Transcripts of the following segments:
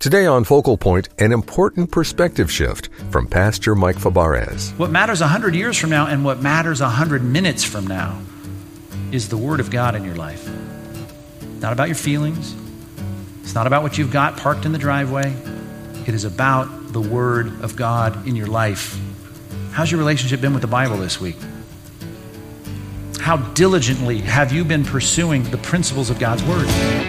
Today on Focal Point, an important perspective shift from Pastor Mike Fabarez. What matters 100 years from now and what matters 100 minutes from now is the Word of God in your life. Not about your feelings. It's not about what you've got parked in the driveway. It is about the Word of God in your life. How's your relationship been with the Bible this week? How diligently have you been pursuing the principles of God's Word?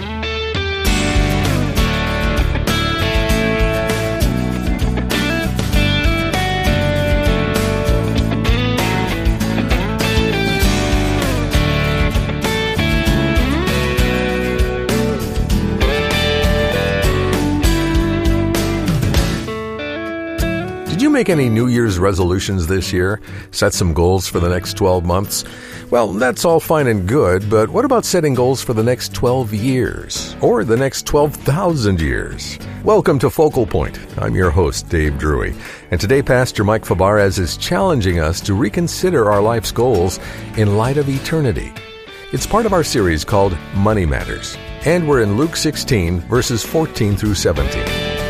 Make any New Year's resolutions this year? Set some goals for the next 12 months? Well, that's all fine and good, but what about setting goals for the next 12 years? Or the next 12,000 years? Welcome to Focal Point. I'm your host, Dave Drury. And today, Pastor Mike Fabarez is challenging us to reconsider our life's goals in light of eternity. It's part of our series called Money Matters. And we're in Luke 16, verses 14 through 17.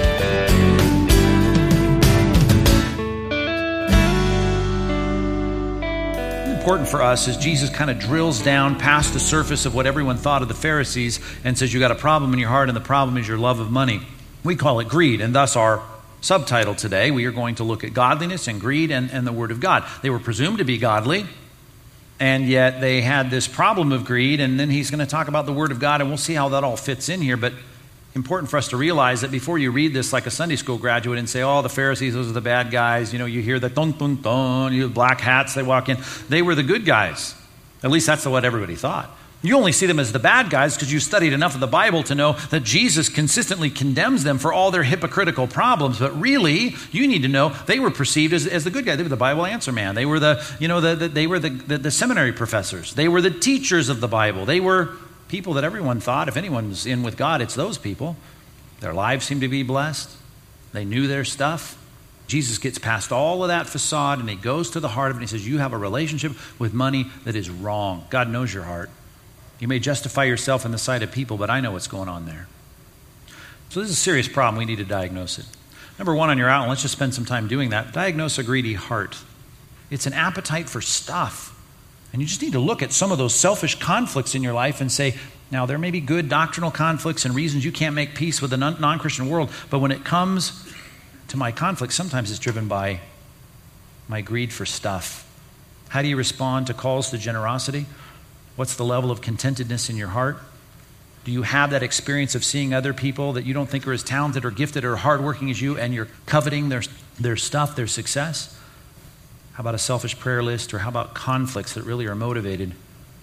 Important for us is Jesus kind of drills down past the surface of what everyone thought of the Pharisees and says you got a problem in your heart and the problem is your love of money. We call it greed, and thus our subtitle today, we are going to look at godliness and greed and the Word of God. They were presumed to be godly, and yet they had this problem of greed, and then he's going to talk about the Word of God, and we'll see how that all fits in here, but important for us to realize that before you read this like a Sunday school graduate and say, oh, the Pharisees, those are the bad guys. You know, you hear the dun, dun, dun, you have black hats, they walk in. They were the good guys. At least that's what everybody thought. You only see them as the bad guys because you studied enough of the Bible to know that Jesus consistently condemns them for all their hypocritical problems. But really, you need to know they were perceived as the good guys. They were the Bible answer man. They were the seminary professors. They were the teachers of the Bible. They were people that everyone thought, if anyone's in with God, it's those people. Their lives seemed to be blessed. They knew their stuff. Jesus gets past all of that facade and he goes to the heart of it and he says, you have a relationship with money that is wrong. God knows your heart. You may justify yourself in the sight of people, but I know what's going on there. So this is a serious problem. We need to diagnose it. Number one on your outline, let's just spend some time doing that. Diagnose a greedy heart. It's an appetite for stuff. And you just need to look at some of those selfish conflicts in your life and say, now there may be good doctrinal conflicts and reasons you can't make peace with the non-Christian world, but when it comes to my conflict, sometimes it's driven by my greed for stuff. How do you respond to calls to generosity? What's the level of contentedness in your heart? Do you have that experience of seeing other people that you don't think are as talented or gifted or hardworking as you and you're coveting their stuff, their success? How about a selfish prayer list? Or how about conflicts that really are motivated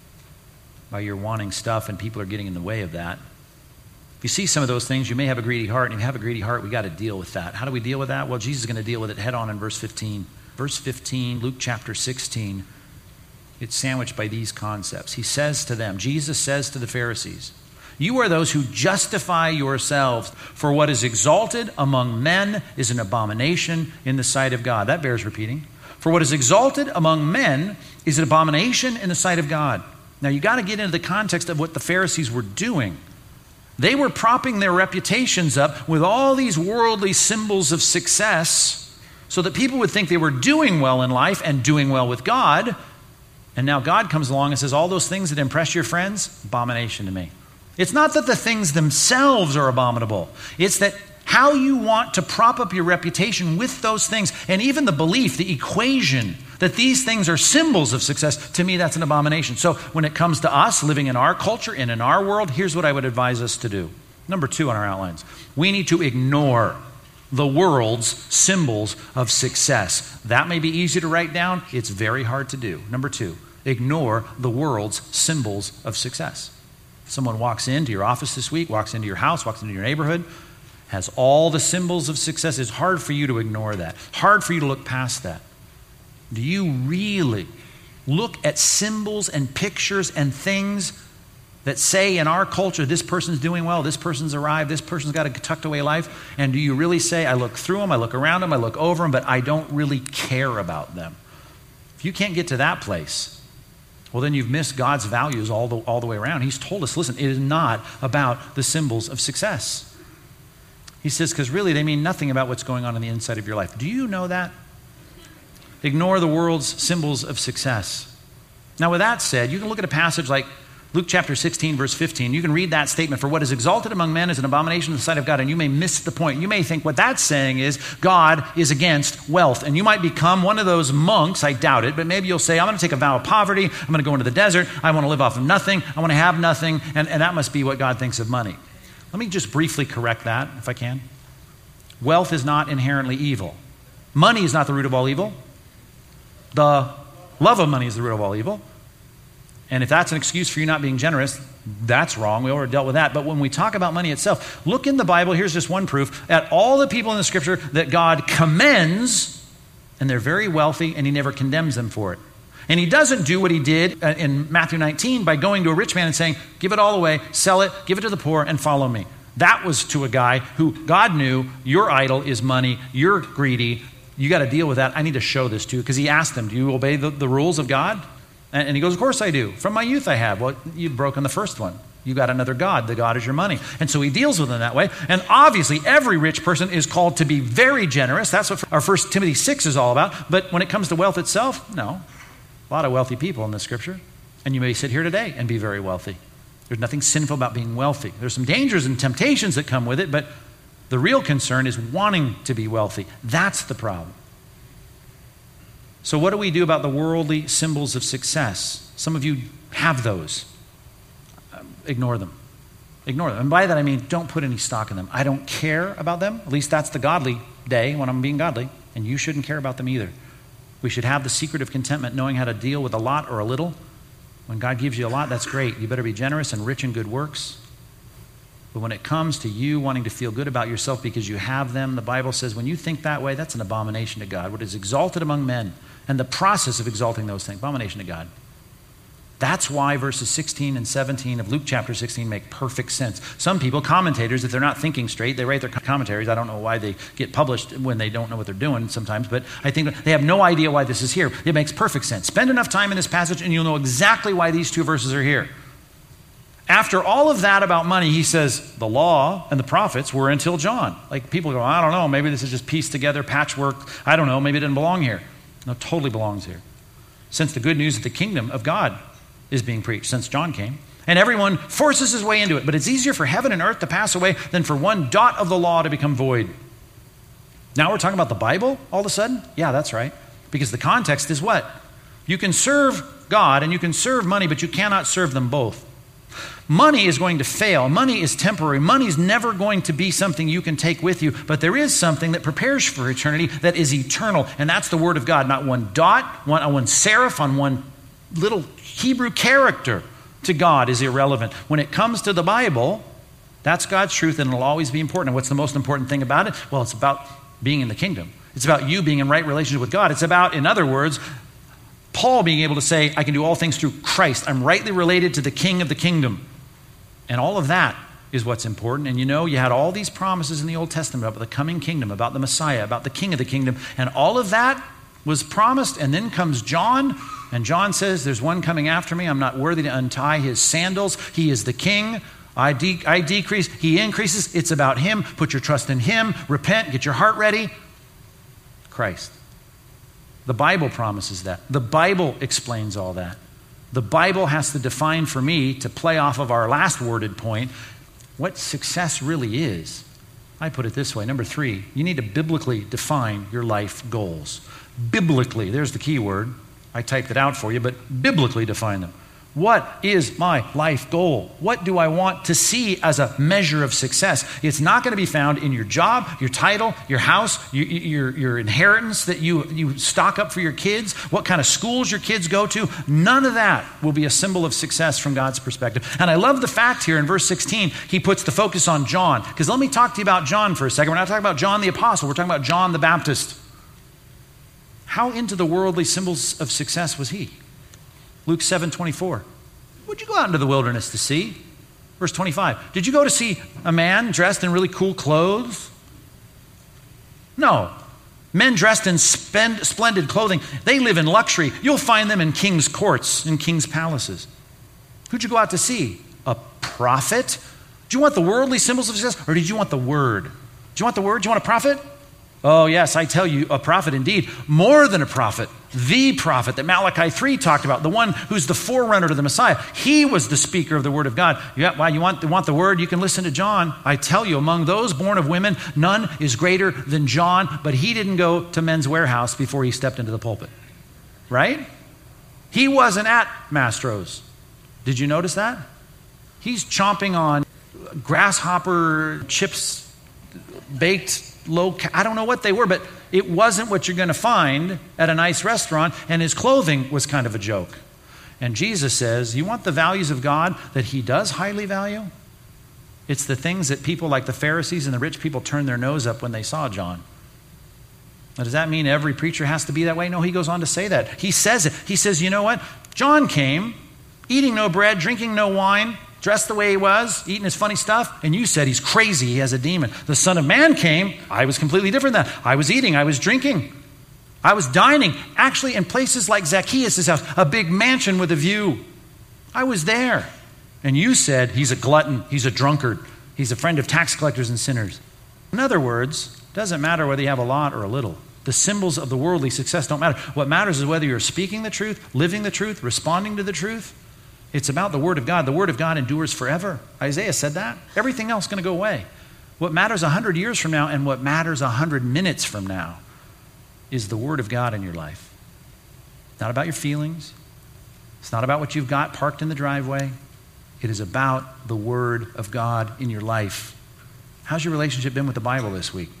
by your wanting stuff and people are getting in the way of that? If you see some of those things, you may have a greedy heart. And if you have a greedy heart, we got to deal with that. How do we deal with that? Well, Jesus is going to deal with it head on in verse 15. Verse 15, Luke chapter 16, it's sandwiched by these concepts. He says to them, Jesus says to the Pharisees, you are those who justify yourselves, for what is exalted among men is an abomination in the sight of God. That bears repeating. For what is exalted among men is an abomination in the sight of God. Now you got to get into the context of what the Pharisees were doing. They were propping their reputations up with all these worldly symbols of success so that people would think they were doing well in life and doing well with God. And now God comes along and says, all those things that impress your friends, abomination to me. It's not that the things themselves are abominable. It's that how you want to prop up your reputation with those things, and even the belief, the equation that these things are symbols of success, to me that's an abomination. So when it comes to us living in our culture and in our world, here's what I would advise us to do. Number two on our outlines, we need to ignore the world's symbols of success. That may be easy to write down. It's very hard to do. Number two, ignore the world's symbols of success. Someone walks into your office this week, walks into your house, walks into your neighborhood, has all the symbols of success. It's hard for you to ignore that. Hard for you to look past that. Do you really look at symbols and pictures and things that say in our culture, this person's doing well, this person's arrived, this person's got a tucked away life? And do you really say, I look through them, I look around them, I look over them, but I don't really care about them? If you can't get to that place, well, then you've missed God's values all the way around. He's told us, listen, it is not about the symbols of success. He says, because really they mean nothing about what's going on in the inside of your life. Do you know that? Ignore the world's symbols of success. Now, with that said, you can look at a passage like Luke chapter 16, verse 15. You can read that statement, for what is exalted among men is an abomination in the sight of God, and you may miss the point. You may think what that's saying is God is against wealth, and you might become one of those monks. I doubt it, but maybe you'll say, I'm going to take a vow of poverty. I'm going to go into the desert. I want to live off of nothing. I want to have nothing, and that must be what God thinks of money. Let me just briefly correct that, if I can. Wealth is not inherently evil. Money is not the root of all evil. The love of money is the root of all evil. And if that's an excuse for you not being generous, that's wrong. We already dealt with that. But when we talk about money itself, look in the Bible, here's just one proof, at all the people in the Scripture that God commends, and they're very wealthy, and he never condemns them for it. And he doesn't do what he did in Matthew 19 by going to a rich man and saying, give it all away, sell it, give it to the poor, and follow me. That was to a guy who God knew, your idol is money, you're greedy, you got to deal with that. I need to show this to you. Because he asked him, do you obey the rules of God? And he goes, of course I do. From my youth I have. Well, you've broken the first one. You got another God. The God is your money. And so he deals with them that way. And obviously every rich person is called to be very generous. That's what our 1 Timothy 6 is all about. But when it comes to wealth itself, no. A lot of wealthy people in the Scripture. And you may sit here today and be very wealthy. There's nothing sinful about being wealthy. There's some dangers and temptations that come with it, but the real concern is wanting to be wealthy. That's the problem. So what do we do about the worldly symbols of success? Some of you have those. Ignore them. Ignore them. And by that I mean don't put any stock in them. I don't care about them. At least that's the godly day when I'm being godly. And you shouldn't care about them either. We should have the secret of contentment, knowing how to deal with a lot or a little. When God gives you a lot, that's great. You better be generous and rich in good works. But when it comes to you wanting to feel good about yourself because you have them, the Bible says when you think that way, that's an abomination to God. What is exalted among men and the process of exalting those things, abomination to God. That's why verses 16 and 17 of Luke chapter 16 make perfect sense. Some people, commentators, if they're not thinking straight, they write their commentaries. I don't know why they get published when they don't know what they're doing sometimes, but I think they have no idea why this is here. It makes perfect sense. Spend enough time in this passage and you'll know exactly why these two verses are here. After all of that about money, he says, the law and the prophets were until John. Like people go, I don't know, maybe this is just pieced together, patchwork. I don't know, maybe it didn't belong here. No, it totally belongs here. Since the good news of the kingdom of God is being preached, since John came. And everyone forces his way into it. But it's easier for heaven and earth to pass away than for one dot of the law to become void. Now we're talking about the Bible all of a sudden? Yeah, that's right. Because the context is what? You can serve God and you can serve money, but you cannot serve them both. Money is going to fail. Money is temporary. Money is never going to be something you can take with you. But there is something that prepares for eternity that is eternal. And that's the Word of God. Not one dot, one serif on one little Hebrew character to God is irrelevant. When it comes to the Bible, that's God's truth and it'll always be important. And what's the most important thing about it? Well, it's about being in the kingdom. It's about you being in right relationship with God. It's about, in other words, Paul being able to say, I can do all things through Christ. I'm rightly related to the King of the kingdom. And all of that is what's important. And you know, you had all these promises in the Old Testament about the coming kingdom, about the Messiah, about the King of the kingdom. And all of that was promised. And then comes John. And John says, there's one coming after me. I'm not worthy to untie his sandals. He is the king. I decrease. He increases. It's about him. Put your trust in him. Repent. Get your heart ready. Christ. The Bible promises that. The Bible explains all that. The Bible has to define for me, to play off of our last worded point, what success really is. I put it this way. Number 3, you need to biblically define your life goals. Biblically, there's the key word. I typed it out for you, but biblically define them. What is my life goal? What do I want to see as a measure of success? It's not going to be found in your job, your title, your house, your inheritance that you stock up for your kids, what kind of schools your kids go to. None of that will be a symbol of success from God's perspective. And I love the fact here in verse 16, he puts the focus on John. Because let me talk to you about John for a second. We're not talking about John the Apostle. We're talking about John the Baptist. How into the worldly symbols of success was he? Luke 7:24. What'd you go out into the wilderness to see? Verse 25. Did you go to see a man dressed in really cool clothes? No. Men dressed in splendid clothing. They live in luxury. You'll find them in king's courts, in king's palaces. Who'd you go out to see? A prophet? Did you want the worldly symbols of success, or did you want the word? Did you want the word? Do you want a prophet? Oh, yes, I tell you, a prophet indeed. More than a prophet. The prophet that Malachi 3 talked about, the one who's the forerunner to the Messiah. He was the speaker of the word of God. Yeah, why you want the word? You can listen to John. I tell you, among those born of women, none is greater than John, but he didn't go to Men's Warehouse before he stepped into the pulpit. Right? He wasn't at Mastro's. Did you notice that? He's chomping on grasshopper chips, baked I don't know what they were, but it wasn't what you're going to find at a nice restaurant, and his clothing was kind of a joke. And Jesus says, you want the values of God that he does highly value? It's the things that people like the Pharisees and the rich people turned their nose up when they saw John. Now, does that mean every preacher has to be that way? No, he goes on to say that. He says it. He says, you know what? John came, eating no bread, drinking no wine, dressed the way he was, eating his funny stuff, and you said he's crazy, he has a demon. The Son of Man came, I was completely different than that. I was eating, I was drinking, I was dining, actually in places like Zacchaeus' house, a big mansion with a view. I was there. And you said he's a glutton, he's a drunkard, he's a friend of tax collectors and sinners. In other words, it doesn't matter whether you have a lot or a little. The symbols of the worldly success don't matter. What matters is whether you're speaking the truth, living the truth, responding to the truth. It's about the Word of God. The Word of God endures forever. Isaiah said that. Everything else is going to go away. What matters 100 years from now and what matters 100 minutes from now is the Word of God in your life. It's not about your feelings. It's not about what you've got parked in the driveway. It is about the Word of God in your life. How's your relationship been with the Bible this week?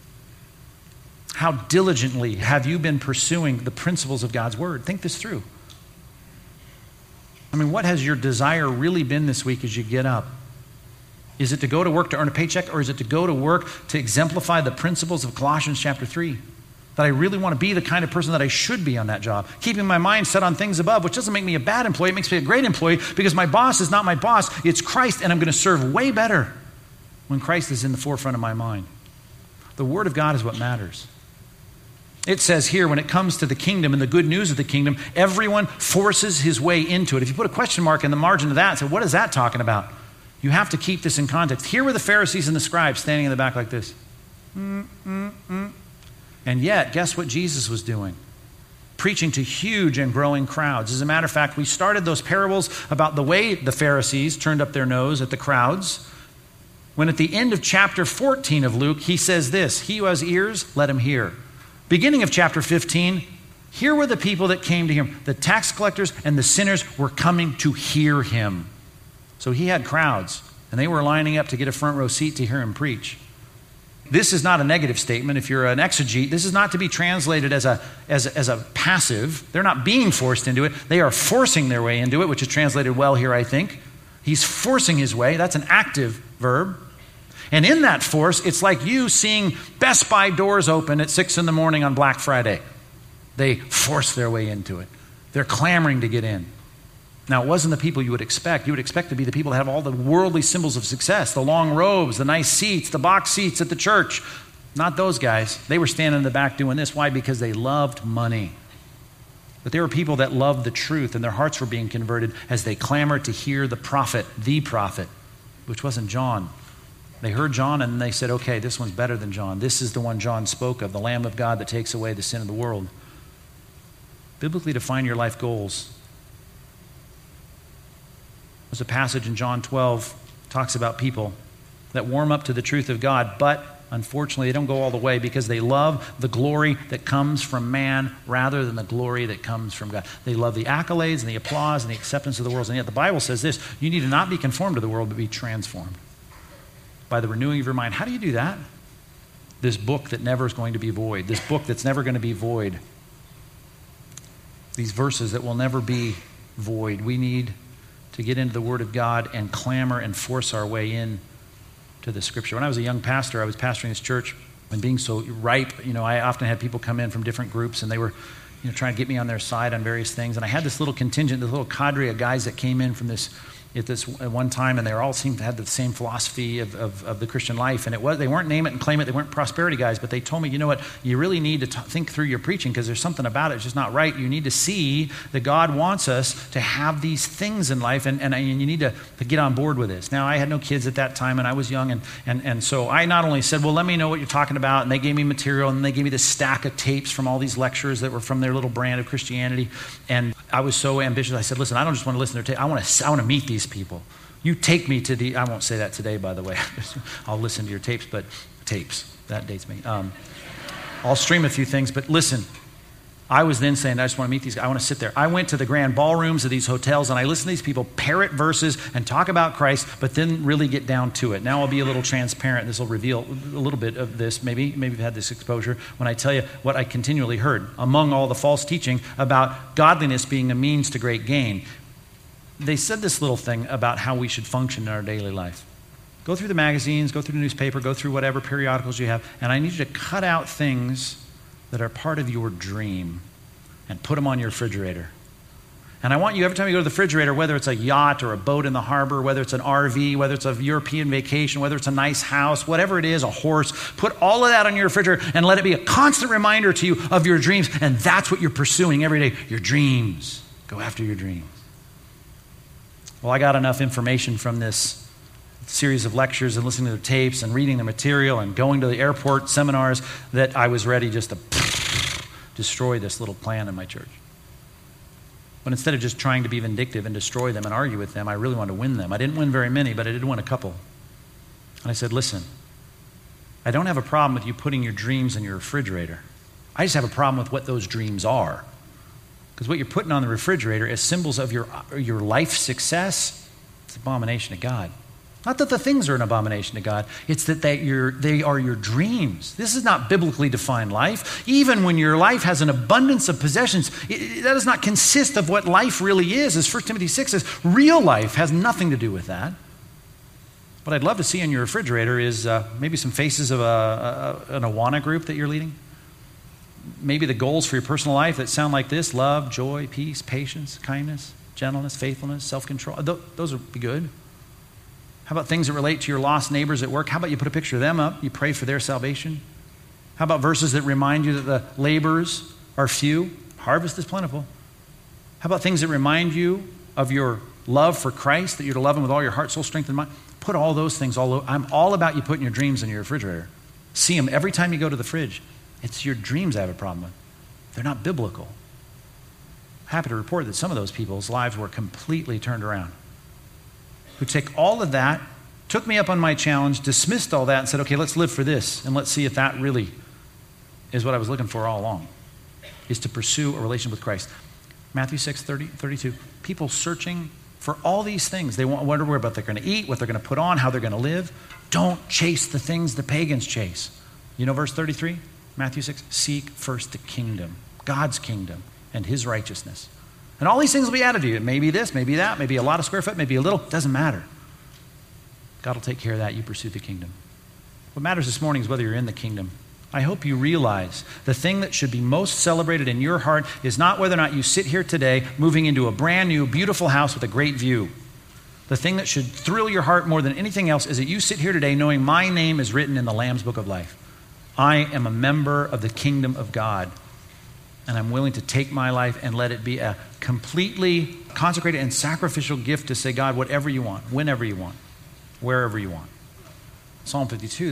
How diligently have you been pursuing the principles of God's Word? Think this through. I mean, what has your desire really been this week as you get up? Is it to go to work to earn a paycheck, or is it to go to work to exemplify the principles of Colossians chapter 3? That I really want to be the kind of person that I should be on that job. Keeping my mind set on things above, which doesn't make me a bad employee, it makes me a great employee, because my boss is not my boss, it's Christ, and I'm going to serve way better when Christ is in the forefront of my mind. The Word of God is what matters. It says here, when it comes to the kingdom and the good news of the kingdom, everyone forces his way into it. If you put a question mark in the margin of that and say, what is that talking about? You have to keep this in context. Here were the Pharisees and the scribes standing in the back like this. And yet, guess what Jesus was doing? Preaching to huge and growing crowds. As a matter of fact, we started those parables about the way the Pharisees turned up their nose at the crowds, when at the end of chapter 14 of Luke, he says this, he who has ears, let him hear. Beginning of chapter 15, here were the people that came to him. The tax collectors and the sinners were coming to hear him. So he had crowds, and they were lining up to get a front row seat to hear him preach. This is not a negative statement. If you're an exegete, this is not to be translated as a passive. They're not being forced into it. They are forcing their way into it, which is translated well here, I think. He's forcing his way. That's an active verb. And in that force, it's like you seeing Best Buy doors open at 6 a.m. on Black Friday. They force their way into it. They're clamoring to get in. Now, it wasn't the people you would expect. You would expect to be the people that have all the worldly symbols of success, the long robes, the nice seats, the box seats at the church. Not those guys. They were standing in the back doing this. Why? Because they loved money. But there were people that loved the truth, and their hearts were being converted as they clamored to hear the prophet, which wasn't John. They heard John and they said, okay, this one's better than John. This is the one John spoke of, the Lamb of God that takes away the sin of the world. Biblically define your life goals. There's a passage in John 12 talks about people that warm up to the truth of God, but unfortunately they don't go all the way because they love the glory that comes from man rather than the glory that comes from God. They love the accolades and the applause and the acceptance of the world. And yet the Bible says this, you need to not be conformed to the world, but be transformed by the renewing of your mind. How do you do that? This book that never is going to be void. This book that's never going to be void. These verses that will never be void. We need to get into the Word of God and clamor and force our way in to the Scripture. When I was a young pastor, I was pastoring this church, and being so ripe, I often had people come in from different groups, and they were trying to get me on their side on various things. And I had this little contingent, this little cadre of guys that came in from this at one time, and they all seemed to have the same philosophy of the Christian life. And they weren't name it and claim it, they weren't prosperity guys, but they told me, you know what, you really need to think through your preaching because there's something about it that's just not right. You need to see that God wants us to have these things in life, and you need to get on board with this. Now, I had no kids at that time, and I was young, and so I not only said, well, let me know what you're talking about, and they gave me material, and they gave me this stack of tapes from all these lectures that were from their little brand of Christianity, and I was so ambitious. I said, listen, I don't just want to listen to their tape. I want to meet these people. You take me to I won't say that today, by the way. I'll listen to your tapes, but tapes, that dates me. I'll stream a few things, but listen, I was then saying, I just want to meet these guys. I want to sit there. I went to the grand ballrooms of these hotels, and I listened to these people parrot verses and talk about Christ, but then really get down to it. Now I'll be a little transparent. This will reveal a little bit of this. Maybe you've had this exposure when I tell you what I continually heard among all the false teaching about godliness being a means to great gain. They said this little thing about how we should function in our daily life. Go through the magazines, go through the newspaper, go through whatever periodicals you have, and I need you to cut out things that are part of your dream and put them on your refrigerator. And I want you, every time you go to the refrigerator, whether it's a yacht or a boat in the harbor, whether it's an RV, whether it's a European vacation, whether it's a nice house, whatever it is, a horse, put all of that on your refrigerator and let it be a constant reminder to you of your dreams. And that's what you're pursuing every day, your dreams. Go after your dreams. Well, I got enough information from this series of lectures and listening to the tapes and reading the material and going to the airport seminars that I was ready just to destroy this little plan in my church. But instead of just trying to be vindictive and destroy them and argue with them, I really wanted to win them. I didn't win very many, but I did win a couple. And I said, listen, I don't have a problem with you putting your dreams in your refrigerator. I just have a problem with what those dreams are. Because what you're putting on the refrigerator as symbols of your life success, it's an abomination to God. Not that the things are an abomination to God. It's that they are your dreams. This is not biblically defined life. Even when your life has an abundance of possessions, that does not consist of what life really is. As 1 Timothy 6 says, real life has nothing to do with that. What I'd love to see in your refrigerator is maybe some faces of an Awana group that you're leading. Maybe the goals for your personal life that sound like this: love, joy, peace, patience, kindness, gentleness, faithfulness, self-control. Those would be good. How about things that relate to your lost neighbors at work? How about you put a picture of them up? You pray for their salvation. How about verses that remind you that the laborers are few, harvest is plentiful? How about things that remind you of your love for Christ, that you're to love him with all your heart, soul, strength, and mind? Put all those things all over. I'm all about you putting your dreams in your refrigerator. See them every time you go to the fridge. It's your dreams I have a problem with. They're not biblical. I'm happy to report that some of those people's lives were completely turned around. Who take all of that, took me up on my challenge, dismissed all that, and said, okay, let's live for this, and let's see if that really is what I was looking for all along, is to pursue a relationship with Christ. Matthew 6:32. People searching for all these things. They wonder what they're going to eat, what they're going to put on, how they're going to live. Don't chase the things the pagans chase. You know verse 33? Matthew 6, seek first the kingdom, God's kingdom, and his righteousness. And all these things will be added to you. It may be this, maybe that, maybe a lot of square foot, maybe a little. Doesn't matter. God will take care of that. You pursue the kingdom. What matters this morning is whether you're in the kingdom. I hope you realize the thing that should be most celebrated in your heart is not whether or not you sit here today moving into a brand new, beautiful house with a great view. The thing that should thrill your heart more than anything else is that you sit here today knowing my name is written in the Lamb's Book of Life. I am a member of the kingdom of God, and I'm willing to take my life and let it be a completely consecrated and sacrificial gift to say, God, whatever you want, whenever you want, wherever you want. Psalm 52,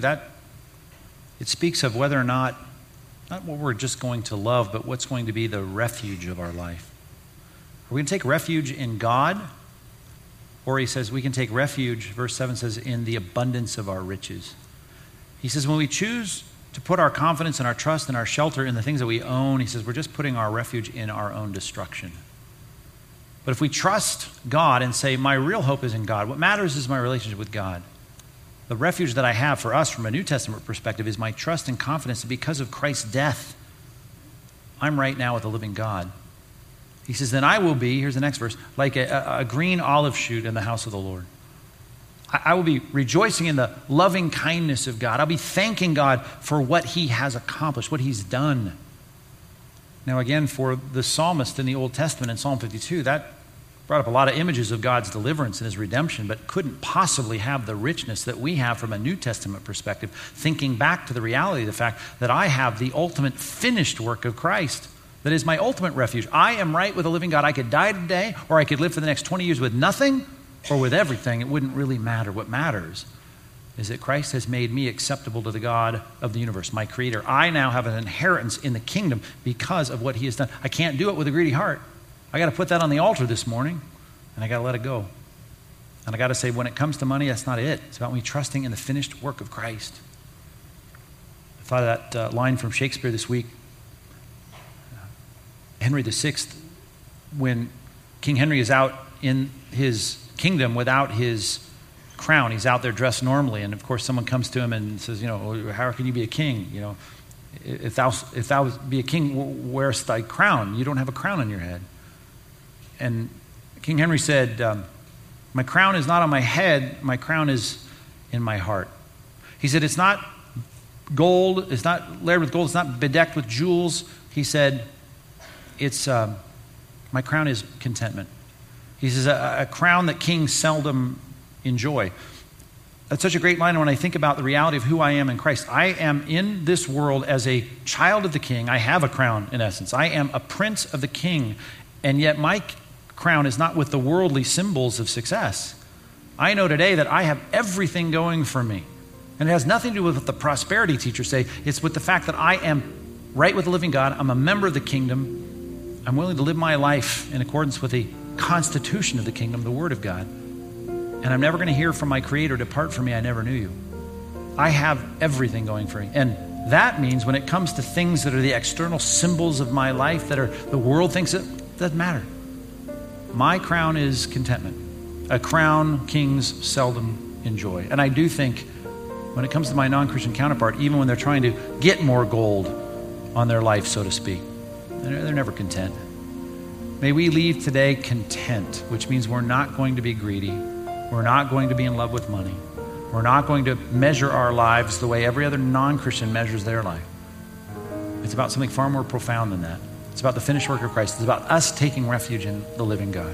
it speaks of whether or not what we're just going to love, but what's going to be the refuge of our life. Are we going to take refuge in God? Or he says we can take refuge, verse 7 says, in the abundance of our riches. He says when we choose to put our confidence and our trust and our shelter in the things that we own, he says we're just putting our refuge in our own destruction. But if we trust God and say, my real hope is in God, what matters is my relationship with God. The refuge that I have for us from a New Testament perspective is my trust and confidence that because of Christ's death, I'm right now with the living God. He says, then I will be, here's the next verse, like a green olive shoot in the house of the Lord. I will be rejoicing in the loving kindness of God. I'll be thanking God for what he has accomplished, what he's done. Now again, for the psalmist in the Old Testament in Psalm 52, that brought up a lot of images of God's deliverance and his redemption, but couldn't possibly have the richness that we have from a New Testament perspective, thinking back to the reality of the fact that I have the ultimate finished work of Christ. That is my ultimate refuge. I am right with the living God. I could die today, or I could live for the next 20 years with nothing, or with everything. It wouldn't really matter. What matters is that Christ has made me acceptable to the God of the universe, my creator. I now have an inheritance in the kingdom because of what he has done. I can't do it with a greedy heart. I got to put that on the altar this morning, and I got to let it go. And I got to say, when it comes to money, that's not it. It's about me trusting in the finished work of Christ. I thought of that line from Shakespeare this week. Henry VI, when King Henry is out in his kingdom without his crown, he's out there dressed normally, and of course someone comes to him and says, how can you be a king? If thou be a king, where's thy crown? You don't have a crown on your head. And King Henry said, my crown is not on my head, my crown is in my heart. He said, it's not gold, it's not layered with gold, it's not bedecked with jewels. He said, it's my crown is contentment. He says, a crown that kings seldom enjoy. That's such a great line when I think about the reality of who I am in Christ. I am in this world as a child of the king. I have a crown, in essence. I am a prince of the king, and yet my crown is not with the worldly symbols of success. I know today that I have everything going for me. And it has nothing to do with what the prosperity teachers say. It's with the fact that I am right with the living God. I'm a member of the kingdom. I'm willing to live my life in accordance with the constitution of the kingdom, the Word of God. And I'm never going to hear from my Creator, depart from me, I never knew you. I have everything going for me. And that means when it comes to things that are the external symbols of my life, that are the world thinks it doesn't matter. My crown is contentment. A crown kings seldom enjoy. And I do think when it comes to my non-Christian counterpart, even when they're trying to get more gold on their life, so to speak, they're never content. May we leave today content, which means we're not going to be greedy. We're not going to be in love with money. We're not going to measure our lives the way every other non-Christian measures their life. It's about something far more profound than that. It's about the finished work of Christ. It's about us taking refuge in the living God.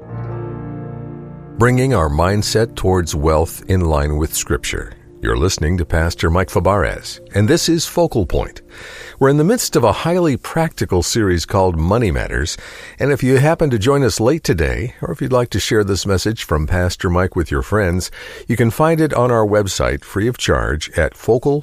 Bringing our mindset towards wealth in line with Scripture. You're listening to Pastor Mike Fabarez, and this is Focal Point. We're in the midst of a highly practical series called Money Matters, and if you happen to join us late today, or if you'd like to share this message from Pastor Mike with your friends, you can find it on our website free of charge at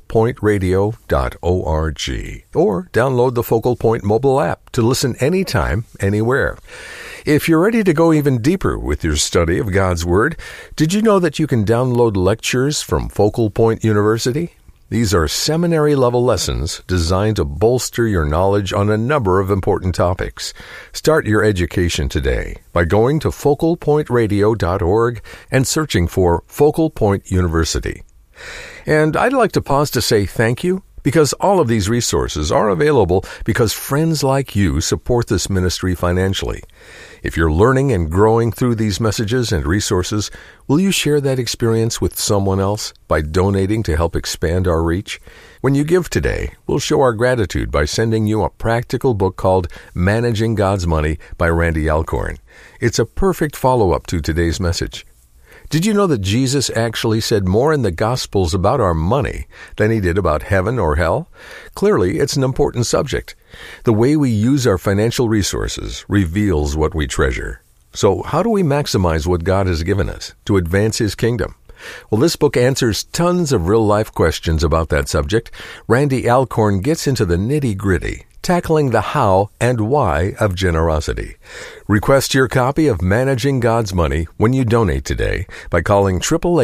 focalpointradio.org, or download the Focal Point mobile app to listen anytime, anywhere. If you're ready to go even deeper with your study of God's Word, did you know that you can download lectures from Focal Point University? These are seminary-level lessons designed to bolster your knowledge on a number of important topics. Start your education today by going to focalpointradio.org and searching for Focal Point University. And I'd like to pause to say thank you, because all of these resources are available because friends like you support this ministry financially. If you're learning and growing through these messages and resources, will you share that experience with someone else by donating to help expand our reach? When you give today, we'll show our gratitude by sending you a practical book called Managing God's Money by Randy Alcorn. It's a perfect follow-up to today's message. Did you know that Jesus actually said more in the Gospels about our money than he did about heaven or hell? Clearly, it's an important subject. The way we use our financial resources reveals what we treasure. So how do we maximize what God has given us to advance his kingdom? Well, this book answers tons of real-life questions about that subject. Randy Alcorn gets into the nitty-gritty, tackling the how and why of generosity. Request your copy of Managing God's Money when you donate today by calling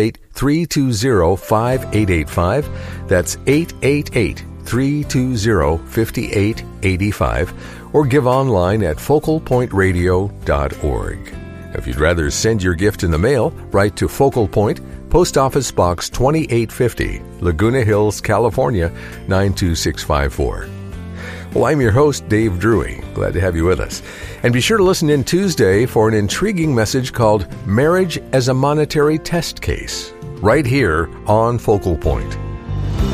888-320-5885. That's 888-320-5885. Or give online at focalpointradio.org. If you'd rather send your gift in the mail, write to Focal Point, Post Office Box 2850, Laguna Hills, California, 92654. Well, I'm your host, Dave Drury. Glad to have you with us. And be sure to listen in Tuesday for an intriguing message called Marriage as a Monetary Test Case, right here on Focal Point.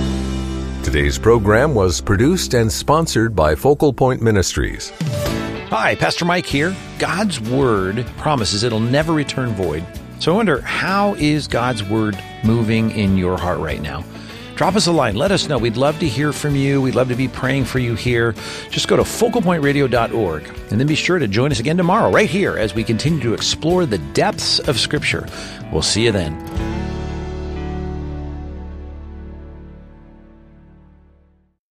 Today's program was produced and sponsored by Focal Point Ministries. Hi, Pastor Mike here. God's Word promises it'll never return void. So I wonder, how is God's Word moving in your heart right now? Drop us a line. Let us know. We'd love to hear from you. We'd love to be praying for you here. Just go to focalpointradio.org and then be sure to join us again tomorrow right here as we continue to explore the depths of Scripture. We'll see you then.